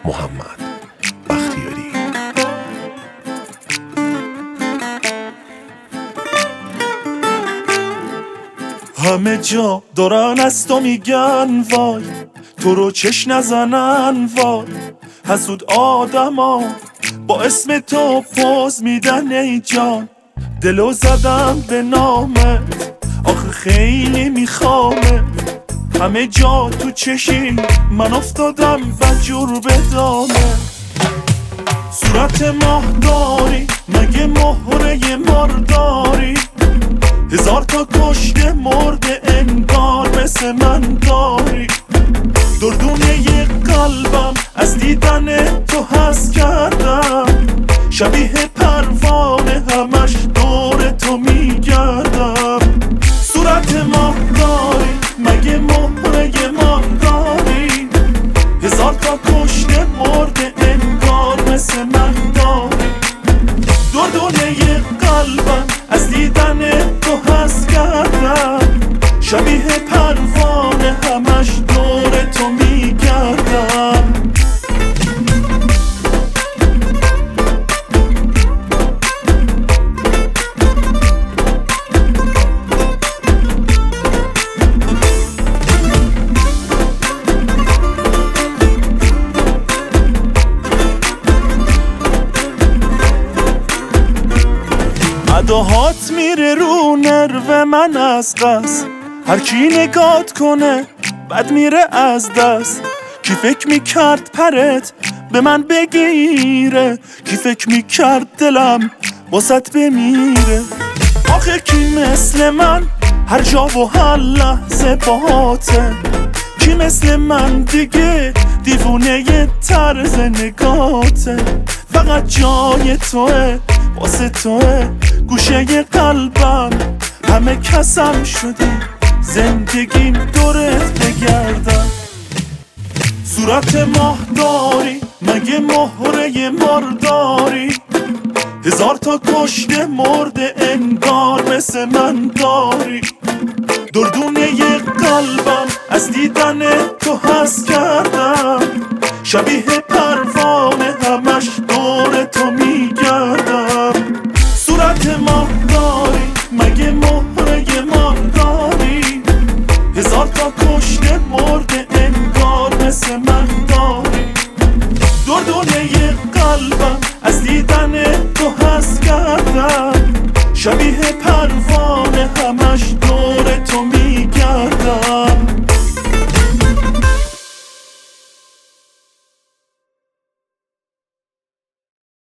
محمد بختیاری. همه جا دارن از تو میگن وای، تو رو چش نزنن وای. حسود آدما با اسم تو پوز میدن ای جان. دلو زدم به نامت آخه خیلی میخوامت. همه جا تو چشی من افتادم بدجور به دامت. صورت ماه داری مگه مهره مارداری؟ هزار تا کشته مرده انگار مثل من داری. دردونه یه قلبم از دیدن تو حس کردم. شبیه پروانه همش دور تو میگردم. صورت ماه داری مگه مهره مارداری؟ هزار تا کشته مرده انگار مثل من داری. دردونه یه قلبم از دیدن تو حس کردم. شبیه پروانه همش دور تو میگردم. اداهات میره رو نرو من از قصد. هر کی نگات کنه بد میره از دست. کی فکر میکرد پرت به من بگیره؟ کی فکر میکرد دلم واسط بمیره؟ آخه کی مثل من هر جا و هر لحظه باهاته؟ کی مثل من دیگه دیوونه ی طرز نگاته؟ فقط جای توه واسه توه گوشه ی قلبم. همه کسم شدی زندگیم دورت بگردم. صورت ماه داری مگه مهره مارداری؟ هزار تا کشته مرده انگار مثل من داری. دردونه یه قلبم از دیدن تو حس کردم. شبیه